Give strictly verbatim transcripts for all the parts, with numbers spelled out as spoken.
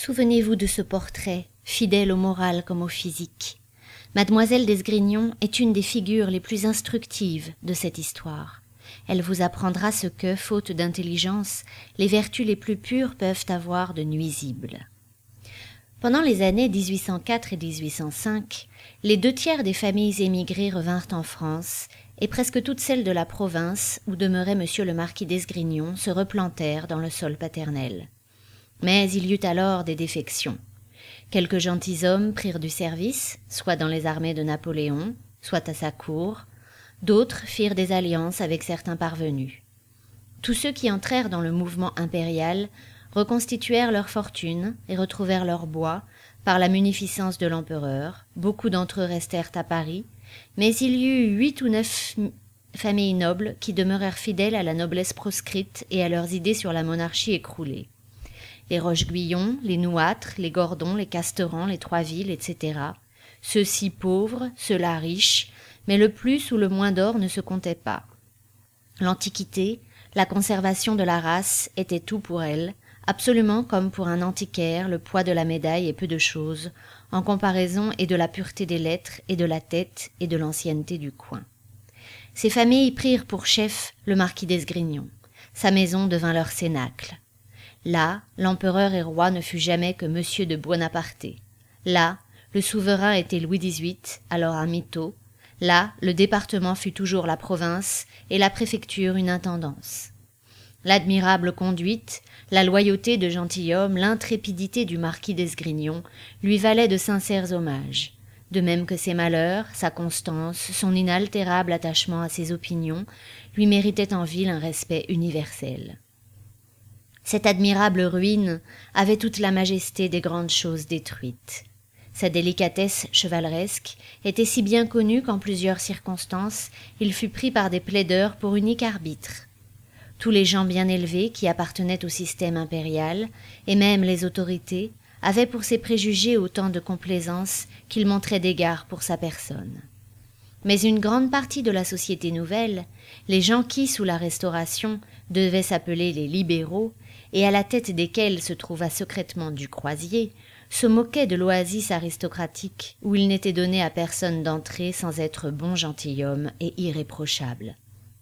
Souvenez-vous de ce portrait, fidèle au moral comme au physique. Mademoiselle d'Esgrignon est une des figures les plus instructives de cette histoire. Elle vous apprendra ce que, faute d'intelligence, les vertus les plus pures peuvent avoir de nuisibles. Pendant les années dix-huit cent quatre et dix-huit cent cinq, les deux tiers des familles émigrées revinrent en France, et presque toutes celles de la province où demeurait monsieur le marquis d'Esgrignon se replantèrent dans le sol paternel. Mais il y eut alors des défections. Quelques gentilshommes prirent du service, soit dans les armées de Napoléon, soit à sa cour. D'autres firent des alliances avec certains parvenus. Tous ceux qui entrèrent dans le mouvement impérial reconstituèrent leur fortune et retrouvèrent leur bois par la munificence de l'empereur. Beaucoup d'entre eux restèrent à Paris, mais il y eut huit ou neuf familles nobles qui demeurèrent fidèles à la noblesse proscrite et à leurs idées sur la monarchie écroulée. Les Roche-Guyon, les Nouâtre, les Gordon, les Casteran, les Troisville, et cetera. Ceux-ci pauvres, ceux-là riches, mais le plus ou le moins d'or ne se comptait pas. L'Antiquité, la conservation de la race était tout pour elle, absolument comme pour un antiquaire, le poids de la médaille est peu de choses, en comparaison et de la pureté des lettres et de la tête et de l'ancienneté du coin. Ces familles prirent pour chef le marquis d'Esgrignon. Sa maison devint leur cénacle. Là, l'empereur et roi ne fut jamais que monsieur de Buonaparte. Là, le souverain était Louis dix-huit, alors un mytho. Là, le département fut toujours la province et la préfecture une intendance. L'admirable conduite, la loyauté de gentilhomme, l'intrépidité du marquis d'Esgrignon lui valaient de sincères hommages, de même que ses malheurs, sa constance, son inaltérable attachement à ses opinions lui méritaient en ville un respect universel. Cette admirable ruine avait toute la majesté des grandes choses détruites. Sa délicatesse chevaleresque était si bien connue qu'en plusieurs circonstances, il fut pris par des plaideurs pour unique arbitre. Tous les gens bien élevés qui appartenaient au système impérial, et même les autorités, avaient pour ses préjugés autant de complaisance qu'ils montraient d'égard pour sa personne. Mais une grande partie de la société nouvelle, les gens qui, sous la Restauration, devaient s'appeler les libéraux, et à la tête desquels se trouva secrètement du Croisier, se moquaient de l'oasis aristocratique où il n'était donné à personne d'entrer sans être bon gentilhomme et irréprochable.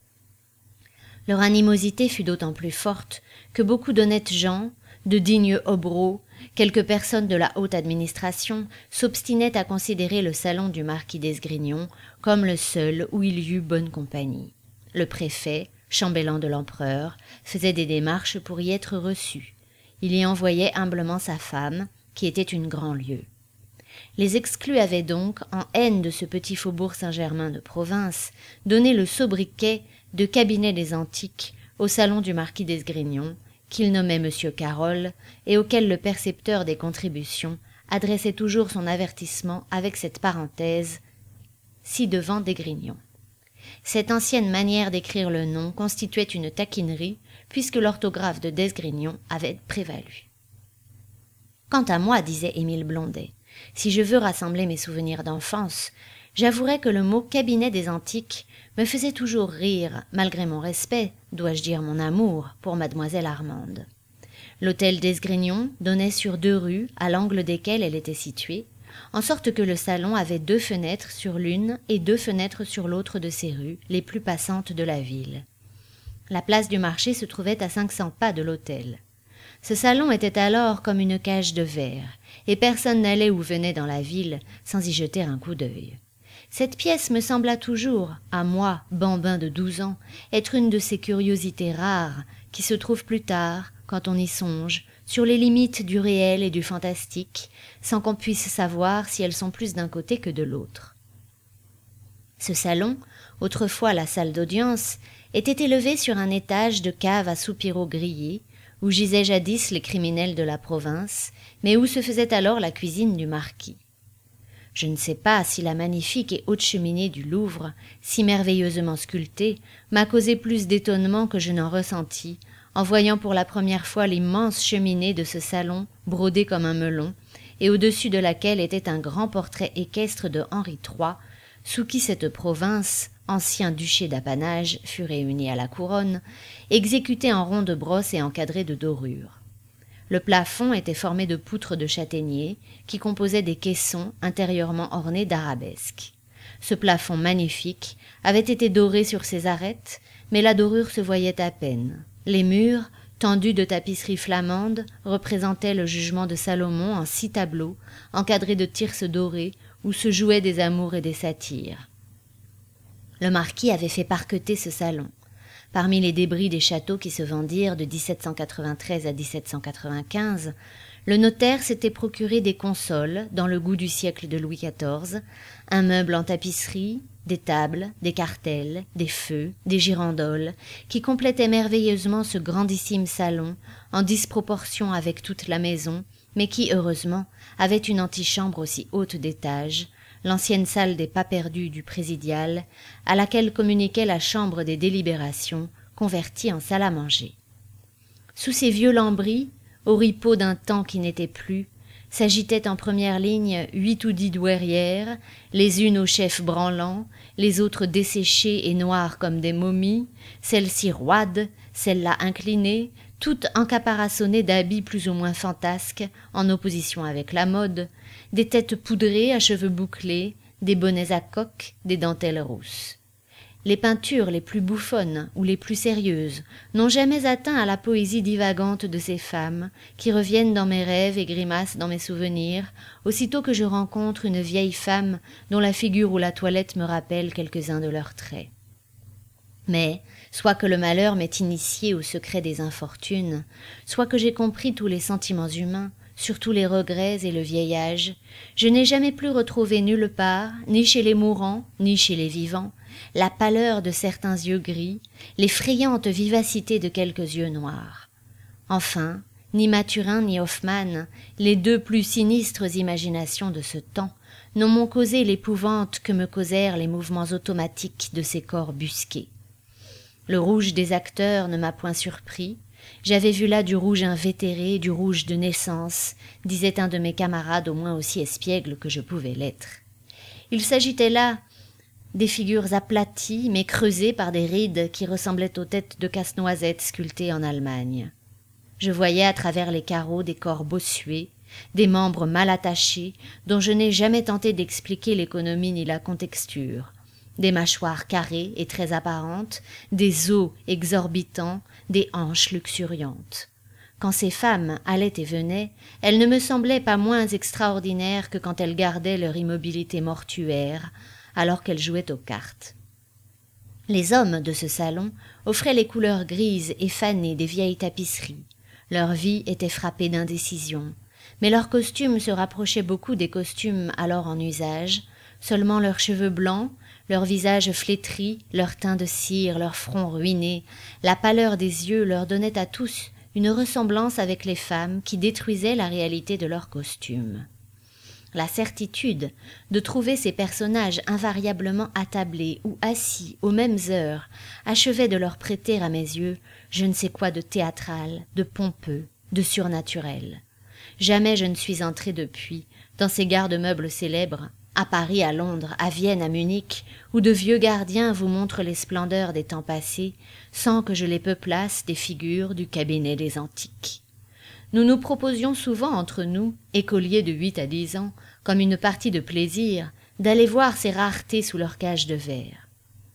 Leur animosité fut d'autant plus forte que beaucoup d'honnêtes gens, de dignes hobereaux, quelques personnes de la haute administration s'obstinaient à considérer le salon du marquis d'Esgrignon comme le seul où il y eut bonne compagnie. Le préfet, chambellan de l'empereur, faisait des démarches pour y être reçu. Il y envoyait humblement sa femme, qui était une grand-lieu. Les exclus avaient donc, en haine de ce petit faubourg Saint-Germain de province, donné le sobriquet de cabinet des antiques au salon du marquis d'Esgrignon, qu'il nommait Monsieur Carole, et auquel le percepteur des contributions adressait toujours son avertissement avec cette parenthèse « ci-devant d'Esgrignon ». Cette ancienne manière d'écrire le nom constituait une taquinerie, puisque l'orthographe de d'Esgrignon avait prévalu. Quant à moi, disait Émile Blondet, si je veux rassembler mes souvenirs d'enfance, j'avouerai que le mot cabinet des antiques me faisait toujours rire, malgré mon respect, dois-je dire mon amour, pour mademoiselle Armande. L'hôtel d'Esgrignon donnait sur deux rues, à l'angle desquelles elle était située, en sorte que le salon avait deux fenêtres sur l'une et deux fenêtres sur l'autre de ces rues, les plus passantes de la ville. La place du marché se trouvait à cinq cents pas de l'hôtel. Ce salon était alors comme une cage de verre, et personne n'allait ou venait dans la ville sans y jeter un coup d'œil. Cette pièce me sembla toujours, à moi, bambin de douze ans, être une de ces curiosités rares qui se trouvent plus tard, quand on y songe, sur les limites du réel et du fantastique, sans qu'on puisse savoir si elles sont plus d'un côté que de l'autre. Ce salon, autrefois la salle d'audience, était élevé sur un étage de cave à soupiraux grillés, où gisaient jadis les criminels de la province, mais où se faisait alors la cuisine du marquis. Je ne sais pas si la magnifique et haute cheminée du Louvre, si merveilleusement sculptée, m'a causé plus d'étonnement que je n'en ressentis, en voyant pour la première fois l'immense cheminée de ce salon brodée comme un melon, et au-dessus de laquelle était un grand portrait équestre de Henri trois, sous qui cette province, ancien duché d'apanage, fut réunie à la couronne, exécuté en ronde brosse et encadré de dorures. Le plafond était formé de poutres de châtaignier qui composaient des caissons intérieurement ornés d'arabesques. Ce plafond magnifique avait été doré sur ses arêtes, mais la dorure se voyait à peine. Les murs, tendus de tapisseries flamandes, représentaient le jugement de Salomon en six tableaux, encadrés de thyrses dorés, où se jouaient des amours et des satyres. Le marquis avait fait parqueter ce salon. Parmi les débris des châteaux qui se vendirent de dix-sept cent quatre-vingt-treize à dix-sept cent quatre-vingt-quinze, le notaire s'était procuré des consoles dans le goût du siècle de Louis quatorze, un meuble en tapisserie, des tables, des cartels, des feux, des girandoles, qui complétaient merveilleusement ce grandissime salon, en disproportion avec toute la maison, mais qui, heureusement, avait une antichambre aussi haute d'étage, l'ancienne salle des pas perdus du présidial, à laquelle communiquait la chambre des délibérations, convertie en salle à manger. Sous ces vieux lambris, oripeaux d'un temps qui n'était plus, s'agitaient en première ligne huit ou dix douairières, les unes aux chefs branlants, les autres desséchées et noires comme des momies, celles-ci roides, celles-là inclinées, toutes encaparaçonnées d'habits plus ou moins fantasques, en opposition avec la mode, des têtes poudrées à cheveux bouclés, des bonnets à coques, des dentelles rousses. Les peintures les plus bouffonnes ou les plus sérieuses n'ont jamais atteint à la poésie divagante de ces femmes qui reviennent dans mes rêves et grimacent dans mes souvenirs, aussitôt que je rencontre une vieille femme dont la figure ou la toilette me rappelle quelques-uns de leurs traits. Mais, soit que le malheur m'ait initié au secret des infortunes, soit que j'ai compris tous les sentiments humains, surtout les regrets et le vieillage, je n'ai jamais plus retrouvé nulle part, ni chez les mourants, ni chez les vivants, la pâleur de certains yeux gris, l'effrayante vivacité de quelques yeux noirs. Enfin, ni Mathurin ni Hoffmann, les deux plus sinistres imaginations de ce temps, ne m'ont causé l'épouvante que me causèrent les mouvements automatiques de ces corps busqués. Le rouge des acteurs ne m'a point surpris. J'avais vu là du rouge invétéré, du rouge de naissance, disait un de mes camarades au moins aussi espiègle que je pouvais l'être. Il s'agitait là des figures aplaties mais creusées par des rides qui ressemblaient aux têtes de casse-noisettes sculptées en Allemagne. Je voyais à travers les carreaux des corps bossués, des membres mal attachés dont je n'ai jamais tenté d'expliquer l'économie ni la contexture, des mâchoires carrées et très apparentes, des os exorbitants, des hanches luxuriantes. Quand ces femmes allaient et venaient, elles ne me semblaient pas moins extraordinaires que quand elles gardaient leur immobilité mortuaire, alors qu'elles jouaient aux cartes. Les hommes de ce salon offraient les couleurs grises et fanées des vieilles tapisseries. Leur vie était frappée d'indécision, mais leurs costumes se rapprochaient beaucoup des costumes alors en usage, seulement leurs cheveux blancs, leurs visages flétris, leur teint de cire, leur front ruiné, la pâleur des yeux leur donnaient à tous une ressemblance avec les femmes qui détruisaient la réalité de leurs costumes. La certitude de trouver ces personnages invariablement attablés ou assis aux mêmes heures achevait de leur prêter à mes yeux je ne sais quoi de théâtral, de pompeux, de surnaturel. Jamais je ne suis entrée depuis dans ces garde-meubles célèbres, à Paris, à Londres, à Vienne, à Munich, où de vieux gardiens vous montrent les splendeurs des temps passés, sans que je les peuplasse des figures du cabinet des antiques. Nous nous proposions souvent entre nous, écoliers de huit à dix ans, comme une partie de plaisir, d'aller voir ces raretés sous leur cage de verre.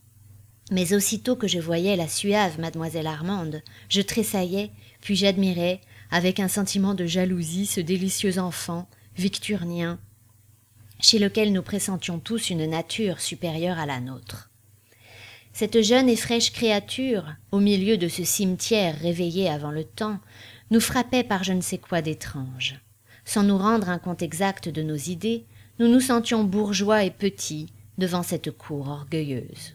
Mais aussitôt que je voyais la suave mademoiselle Armande, je tressaillais, puis j'admirais, avec un sentiment de jalousie, ce délicieux enfant, victurnien, chez lequel nous pressentions tous une nature supérieure à la nôtre. Cette jeune et fraîche créature, au milieu de ce cimetière réveillé avant le temps, nous frappait par je ne sais quoi d'étrange. Sans nous rendre un compte exact de nos idées, nous nous sentions bourgeois et petits devant cette cour orgueilleuse.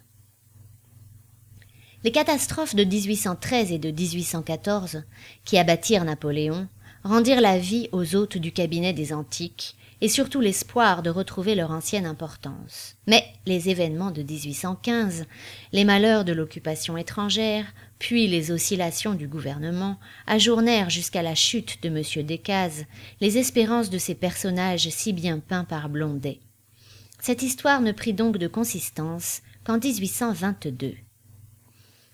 Les catastrophes de dix-huit cent treize et de dix-huit cent quatorze, qui abattirent Napoléon, rendirent la vie aux hôtes du cabinet des antiques, et surtout l'espoir de retrouver leur ancienne importance. Mais les événements de dix-huit cent quinze, les malheurs de l'occupation étrangère, puis les oscillations du gouvernement, ajournèrent jusqu'à la chute de M. Decazes les espérances de ces personnages si bien peints par Blondet. Cette histoire ne prit donc de consistance qu'en dix-huit cent vingt-deux.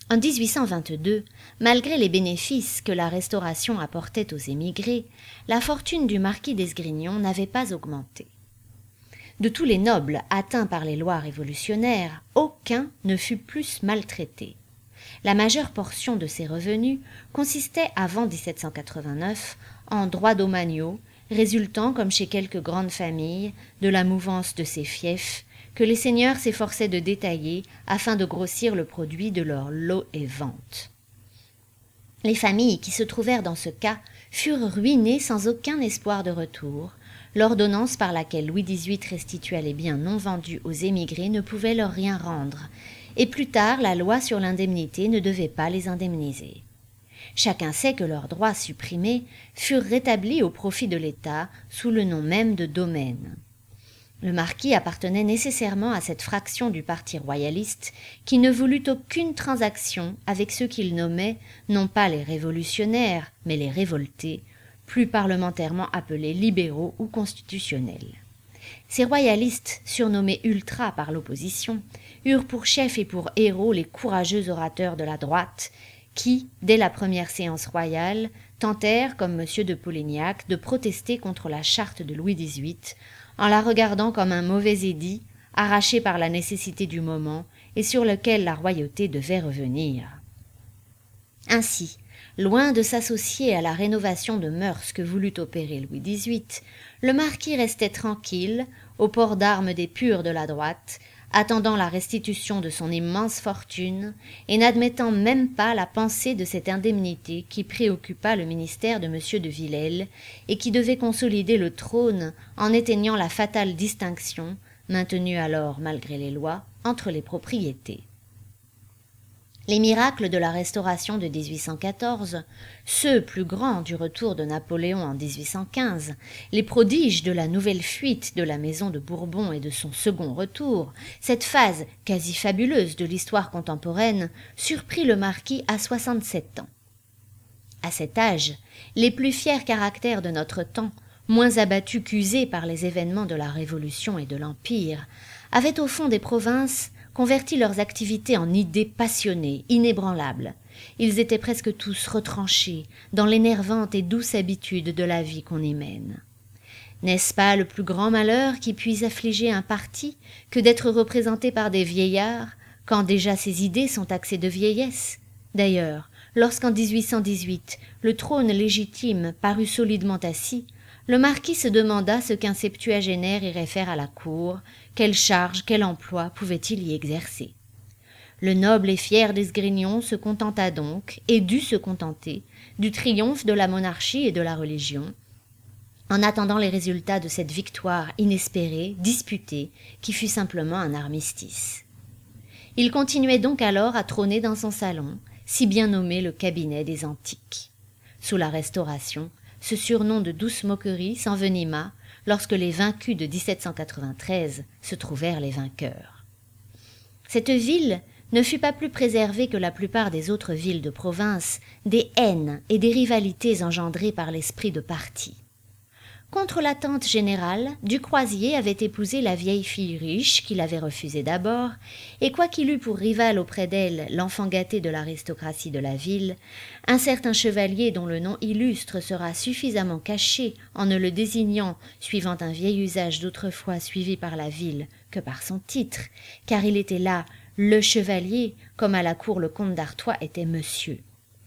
En dix-huit cent vingt-deux, malgré les bénéfices que la Restauration apportait aux émigrés, la fortune du marquis d'Esgrignon n'avait pas augmenté. De tous les nobles atteints par les lois révolutionnaires, aucun ne fut plus maltraité. La majeure portion de ses revenus consistait avant dix-sept cent quatre-vingt-neuf en droits domaniaux, résultant, comme chez quelques grandes familles, de la mouvance de ces fiefs, que les seigneurs s'efforçaient de détailler afin de grossir le produit de leurs lots et ventes. Les familles qui se trouvèrent dans ce cas furent ruinées sans aucun espoir de retour. L'ordonnance par laquelle Louis dix-huit restituait les biens non vendus aux émigrés ne pouvait leur rien rendre, et plus tard la loi sur l'indemnité ne devait pas les indemniser. Chacun sait que leurs droits supprimés furent rétablis au profit de l'État sous le nom même de domaine. Le marquis appartenait nécessairement à cette fraction du parti royaliste qui ne voulut aucune transaction avec ceux qu'il nommait non pas les révolutionnaires, mais les révoltés, plus parlementairement appelés libéraux ou constitutionnels. Ces royalistes, surnommés ultras par l'opposition, eurent pour chef et pour héros les courageux orateurs de la droite qui, dès la première séance royale, tentèrent, comme M. de Polignac, de protester contre la charte de Louis dix-huit, en la regardant comme un mauvais édit, arraché par la nécessité du moment et sur lequel la royauté devait revenir. Ainsi, loin de s'associer à la rénovation de mœurs que voulut opérer Louis dix-huit, le marquis restait tranquille, au port d'armes des purs de la droite, attendant la restitution de son immense fortune et n'admettant même pas la pensée de cette indemnité qui préoccupa le ministère de M. de Villèle et qui devait consolider le trône en éteignant la fatale distinction, maintenue alors malgré les lois, entre les propriétés. Les miracles de la Restauration de dix-huit cent quatorze, ceux plus grands du retour de Napoléon en dix-huit cent quinze, les prodiges de la nouvelle fuite de la maison de Bourbon et de son second retour, cette phase quasi fabuleuse de l'histoire contemporaine surprit le marquis à soixante-sept ans. À cet âge, les plus fiers caractères de notre temps, moins abattus qu'usés par les événements de la Révolution et de l'Empire, avaient au fond des provinces converti leurs activités en idées passionnées, inébranlables. Ils étaient presque tous retranchés dans l'énervante et douce habitude de la vie qu'on y mène. N'est-ce pas le plus grand malheur qui puisse affliger un parti que d'être représenté par des vieillards, quand déjà ses idées sont taxées de vieillesse? D'ailleurs, lorsqu'en dix-huit cent dix-huit, le trône légitime parut solidement assis, le marquis se demanda ce qu'un septuagénaire irait faire à la cour, quelle charge, quel emploi pouvait-il y exercer. Le noble et fier d'Esgrignon se contenta donc, et dut se contenter, du triomphe de la monarchie et de la religion, en attendant les résultats de cette victoire inespérée, disputée, qui fut simplement un armistice. Il continuait donc alors à trôner dans son salon, si bien nommé le cabinet des antiques. Sous la Restauration, ce surnom de douce moquerie s'envenima lorsque les vaincus de dix-sept cent quatre-vingt-treize se trouvèrent les vainqueurs. Cette ville ne fut pas plus préservée que la plupart des autres villes de province des haines et des rivalités engendrées par l'esprit de parti. Contre l'attente générale, Du Croisier avait épousé la vieille fille riche qu'il avait refusée d'abord, et quoiqu'il eût pour rival auprès d'elle l'enfant gâté de l'aristocratie de la ville, un certain chevalier dont le nom illustre sera suffisamment caché en ne le désignant suivant un vieil usage d'autrefois suivi par la ville que par son titre, car il était là le chevalier, comme à la cour le comte d'Artois était monsieur.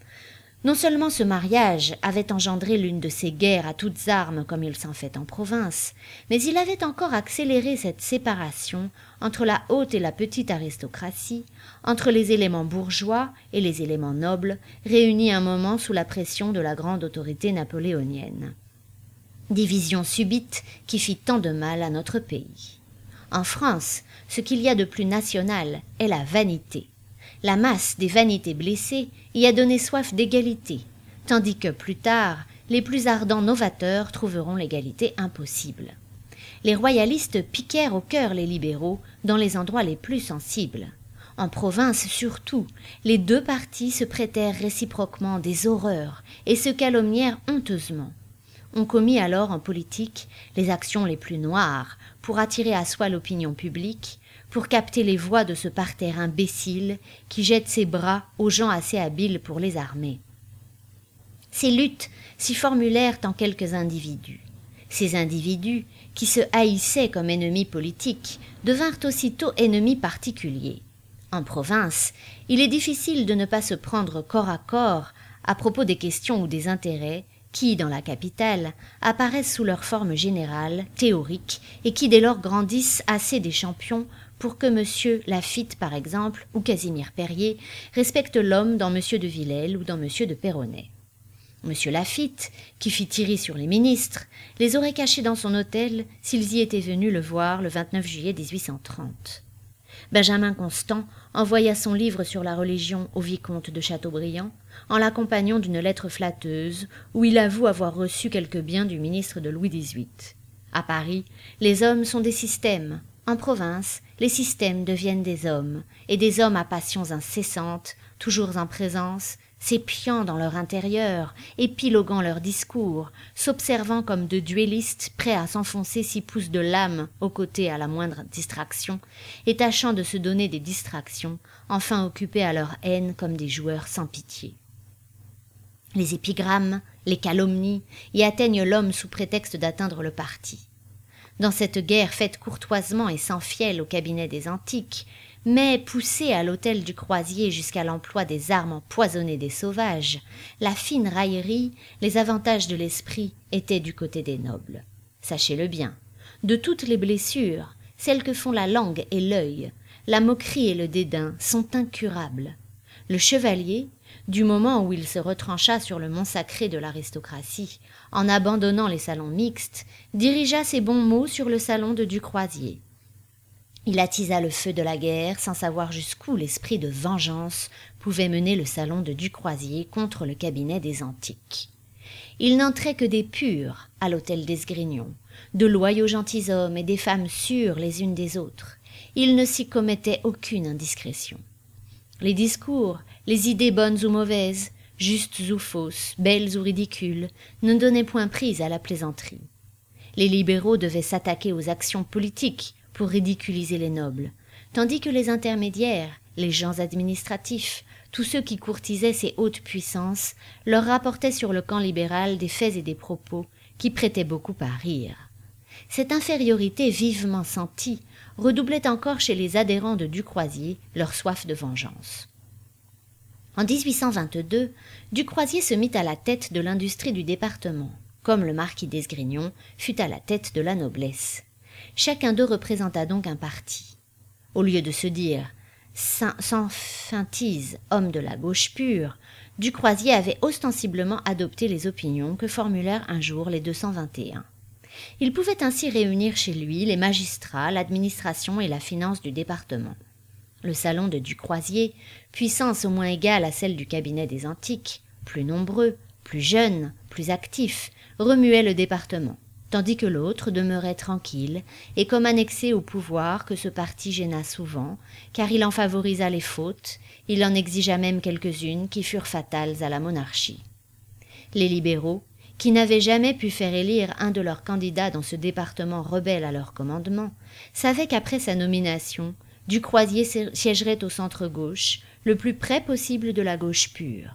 Non seulement ce mariage avait engendré l'une de ces guerres à toutes armes comme il s'en fait en province, mais il avait encore accéléré cette séparation entre la haute et la petite aristocratie, entre les éléments bourgeois et les éléments nobles, réunis un moment sous la pression de la grande autorité napoléonienne. Division subite qui fit tant de mal à notre pays. En France, ce qu'il y a de plus national est la vanité. La masse des vanités blessées y a donné soif d'égalité, tandis que plus tard, les plus ardents novateurs trouveront l'égalité impossible. Les royalistes piquèrent au cœur les libéraux dans les endroits les plus sensibles. En province surtout, les deux partis se prêtèrent réciproquement des horreurs et se calomnièrent honteusement. On commit alors en politique les actions les plus noires pour attirer à soi l'opinion publique, pour capter les voix de ce parterre imbécile qui jette ses bras aux gens assez habiles pour les armer. Ces luttes s'y formulèrent en quelques individus. Ces individus, qui se haïssaient comme ennemis politiques, devinrent aussitôt ennemis particuliers. En province, il est difficile de ne pas se prendre corps à corps à propos des questions ou des intérêts qui, dans la capitale, apparaissent sous leur forme générale, théorique, et qui dès lors grandissent assez des champions pour que M. Laffitte, par exemple, ou Casimir Perier, respectent l'homme dans M. de Villèle ou dans M. de Peyronnet. M. Laffitte, qui fit tirer sur les ministres, les aurait cachés dans son hôtel s'ils y étaient venus le voir le vingt-neuf juillet mille huit cent trente. Benjamin Constant envoya son livre sur la religion au vicomte de Chateaubriand, en l'accompagnant d'une lettre flatteuse où il avoue avoir reçu quelques biens du ministre de Louis dix-huit. À Paris, les hommes sont des systèmes. En province, les systèmes deviennent des hommes, et des hommes à passions incessantes, toujours en présence, s'épiant dans leur intérieur, épiloguant leurs discours, s'observant comme de duellistes prêts à s'enfoncer six pouces de lame aux côtés à la moindre distraction, et tâchant de se donner des distractions, enfin occupés à leur haine comme des joueurs sans pitié. Les épigrammes, les calomnies y atteignent l'homme sous prétexte d'atteindre le parti. Dans cette guerre faite courtoisement et sans fiel au cabinet des Antiques, mais poussée à l'hôtel du Croisier jusqu'à l'emploi des armes empoisonnées des sauvages, la fine raillerie, les avantages de l'esprit étaient du côté des nobles. Sachez-le bien, de toutes les blessures, celles que font la langue et l'œil, la moquerie et le dédain sont incurables. Le chevalier, du moment où il se retrancha sur le mont sacré de l'aristocratie, en abandonnant les salons mixtes, dirigea ses bons mots sur le salon de Du Croisier. Il attisa le feu de la guerre sans savoir jusqu'où l'esprit de vengeance pouvait mener le salon de Du Croisier contre le cabinet des Antiques. Il n'entrait que des purs à l'hôtel d'Esgrignon, de loyaux gentilshommes et des femmes sûres les unes des autres. Il ne s'y commettait aucune indiscrétion. Les discours, les idées bonnes ou mauvaises, justes ou fausses, belles ou ridicules, ne donnaient point prise à la plaisanterie. Les libéraux devaient s'attaquer aux actions politiques pour ridiculiser les nobles, tandis que les intermédiaires, les gens administratifs, tous ceux qui courtisaient ces hautes puissances, leur rapportaient sur le camp libéral des faits et des propos qui prêtaient beaucoup à rire. Cette infériorité vivement sentie redoublait encore chez les adhérents de Du Croisier leur soif de vengeance. En dix-huit cent vingt-deux, Du Croisier se mit à la tête de l'industrie du département, comme le marquis d'Esgrignon fut à la tête de la noblesse. Chacun d'eux représenta donc un parti. Au lieu de se dire « sans feintise, homme de la gauche pure », Du Croisier avait ostensiblement adopté les opinions que formulèrent un jour les deux cent vingt et un. Il pouvait ainsi réunir chez lui les magistrats, l'administration et la finance du département. Le salon de Du Croisier, puissance au moins égale à celle du cabinet des Antiques, plus nombreux, plus jeunes, plus actifs, remuait le département, tandis que l'autre demeurait tranquille et comme annexé au pouvoir que ce parti gêna souvent, car il en favorisa les fautes, il en exigea même quelques-unes qui furent fatales à la monarchie. Les libéraux, qui n'avaient jamais pu faire élire un de leurs candidats dans ce département rebelle à leur commandement, savaient qu'après sa nomination, Du Croisier siégerait au centre-gauche, le plus près possible de la gauche pure.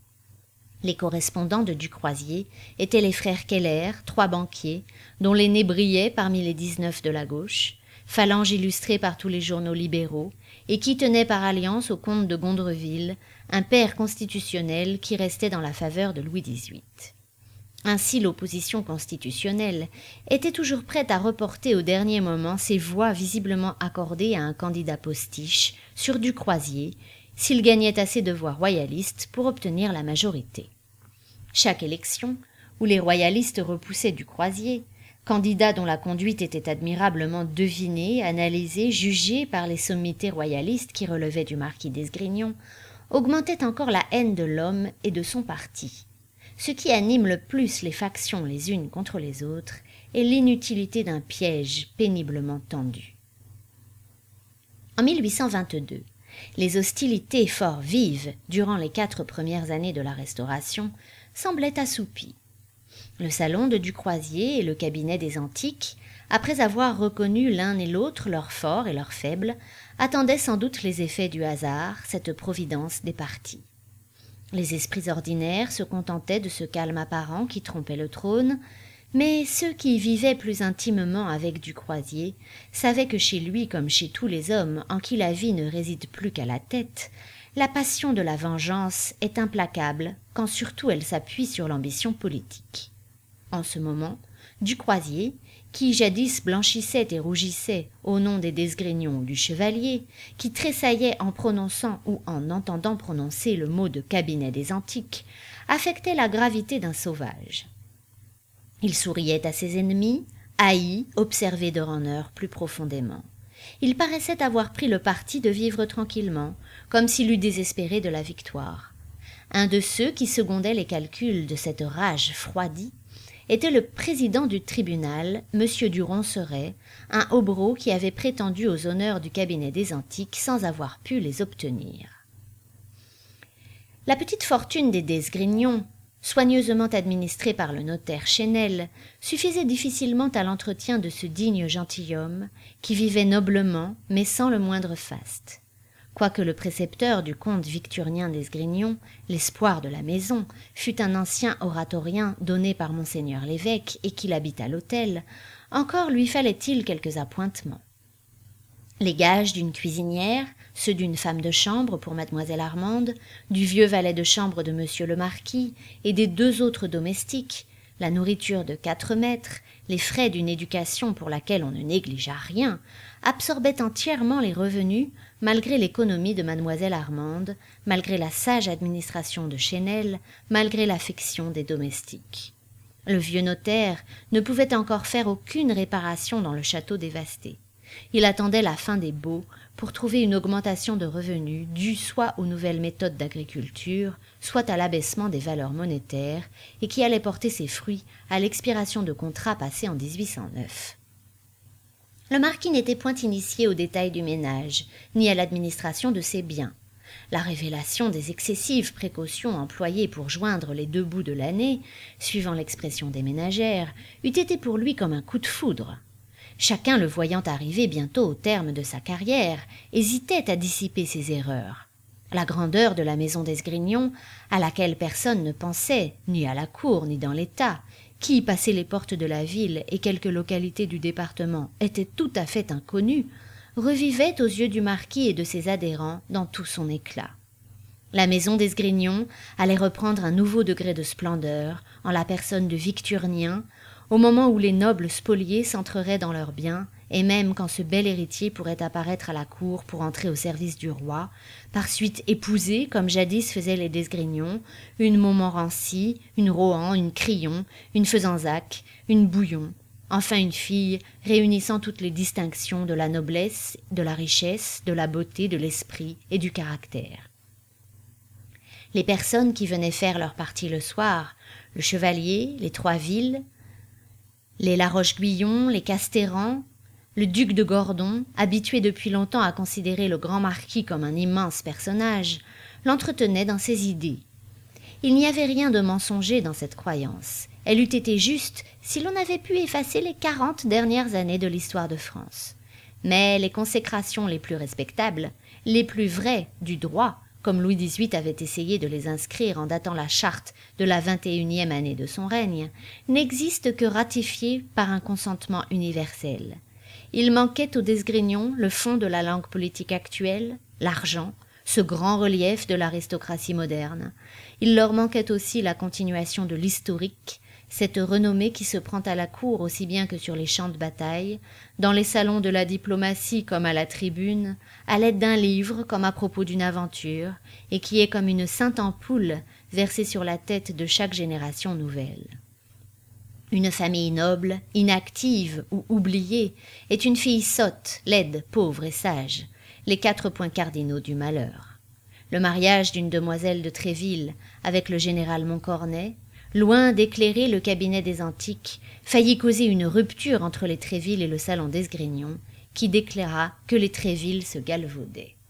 Les correspondants de Du Croisier étaient les frères Keller, trois banquiers, dont l'aîné brillait parmi les dix-neuf de la gauche, phalange illustrée par tous les journaux libéraux, et qui tenait par alliance au comte de Gondreville, un père constitutionnel qui restait dans la faveur de Louis dix-huit. Ainsi l'opposition constitutionnelle était toujours prête à reporter au dernier moment ses voix visiblement accordées à un candidat postiche sur Du Croisier, s'il gagnait assez de voix royalistes pour obtenir la majorité. Chaque élection, où les royalistes repoussaient Du Croisier, candidat dont la conduite était admirablement devinée, analysée, jugée par les sommités royalistes qui relevaient du marquis d'Esgrignon, augmentait encore la haine de l'homme et de son parti. Ce qui anime le plus les factions les unes contre les autres est l'inutilité d'un piège péniblement tendu. En mille huit cent vingt-deux, les hostilités fort vives durant les quatre premières années de la Restauration semblaient assoupies. Le salon de Du Croisier et le cabinet des Antiques, après avoir reconnu l'un et l'autre leurs forts et leurs faibles, attendaient sans doute les effets du hasard, cette providence des partis. Les esprits ordinaires se contentaient de ce calme apparent qui trompait le trône, mais ceux qui vivaient plus intimement avec Du Croisier savaient que chez lui, comme chez tous les hommes en qui la vie ne réside plus qu'à la tête, la passion de la vengeance est implacable quand surtout elle s'appuie sur l'ambition politique. En ce moment, Du Croisier, qui jadis blanchissait et rougissait au nom des d'Esgrignon ou du Chevalier, qui tressaillait en prononçant ou en entendant prononcer le mot de cabinet des Antiques, affectait la gravité d'un sauvage. Il souriait à ses ennemis, haï, observé d'heure en heure plus profondément. Il paraissait avoir pris le parti de vivre tranquillement, comme s'il eût désespéré de la victoire. Un de ceux qui secondaient les calculs de cette rage froidie était le président du tribunal, M. du Ronceret, un hobereau qui avait prétendu aux honneurs du cabinet des Antiques sans avoir pu les obtenir. La petite fortune des d'Esgrignon, soigneusement administrée par le notaire Chesnel, suffisait difficilement à l'entretien de ce digne gentilhomme qui vivait noblement mais sans le moindre faste. Quoique le précepteur du comte Victurnien d'Esgrignon, l'espoir de la maison, fût un ancien oratorien donné par monseigneur l'évêque et qu'il habite à l'hôtel, encore lui fallait-il quelques appointements. Les gages d'une cuisinière, ceux d'une femme de chambre pour mademoiselle Armande, du vieux valet de chambre de monsieur le marquis et des deux autres domestiques, la nourriture de quatre maîtres, les frais d'une éducation pour laquelle on ne négligea rien, absorbaient entièrement les revenus, malgré l'économie de mademoiselle Armande, malgré la sage administration de Chesnel, malgré l'affection des domestiques. Le vieux notaire ne pouvait encore faire aucune réparation dans le château dévasté. Il attendait la fin des baux pour trouver une augmentation de revenus due soit aux nouvelles méthodes d'agriculture, soit à l'abaissement des valeurs monétaires, et qui allait porter ses fruits à l'expiration de contrats passés en dix-huit cent neuf. Le marquis n'était point initié aux détails du ménage, ni à l'administration de ses biens. La révélation des excessives précautions employées pour joindre les deux bouts de l'année, suivant l'expression des ménagères, eût été pour lui comme un coup de foudre. Chacun, le voyant arriver bientôt au terme de sa carrière, hésitait à dissiper ses erreurs. La grandeur de la maison d'Esgrignon, à laquelle personne ne pensait, ni à la cour, ni dans l'État, qui, passé les portes de la ville et quelques localités du département, était tout à fait inconnue, revivait aux yeux du marquis et de ses adhérents dans tout son éclat. La maison d'Esgrignon allait reprendre un nouveau degré de splendeur en la personne de Victurnien, au moment où les nobles spoliés s'entreraient dans leurs biens, et même quand ce bel héritier pourrait apparaître à la cour pour entrer au service du roi, par suite épouser, comme jadis faisaient les d'Esgrignon, une Montmorency, une Rohan, une Crillon, une Fezensac, une Bouillon, enfin une fille réunissant toutes les distinctions de la noblesse, de la richesse, de la beauté, de l'esprit et du caractère. Les personnes qui venaient faire leur partie le soir, le Chevalier, les Troisville, les Laroche-Guyon, les Castéran, le duc de Gordon, habitué depuis longtemps à considérer le grand marquis comme un immense personnage, l'entretenait dans ses idées. Il n'y avait rien de mensonger dans cette croyance. Elle eût été juste si l'on avait pu effacer les quarante dernières années de l'histoire de France. Mais les consécrations les plus respectables, les plus vraies du droit, comme Louis dix-huit avait essayé de les inscrire en datant la charte de la vingt et unième année de son règne, n'existent que ratifiées par un consentement universel. Il manquait aux d'Esgrignon le fond de la langue politique actuelle, l'argent, ce grand relief de l'aristocratie moderne. Il leur manquait aussi la continuation de l'historique, cette renommée qui se prend à la cour aussi bien que sur les champs de bataille, dans les salons de la diplomatie comme à la tribune, à l'aide d'un livre comme à propos d'une aventure, et qui est comme une sainte ampoule versée sur la tête de chaque génération nouvelle. Une famille noble, inactive ou oubliée, est une fille sotte, laide, pauvre et sage, les quatre points cardinaux du malheur. Le mariage d'une demoiselle de Tréville avec le général Montcornet, loin d'éclairer le cabinet des Antiques, faillit causer une rupture entre les Tréville et le salon d'Esgrignon, qui déclara que les Tréville se galvaudaient.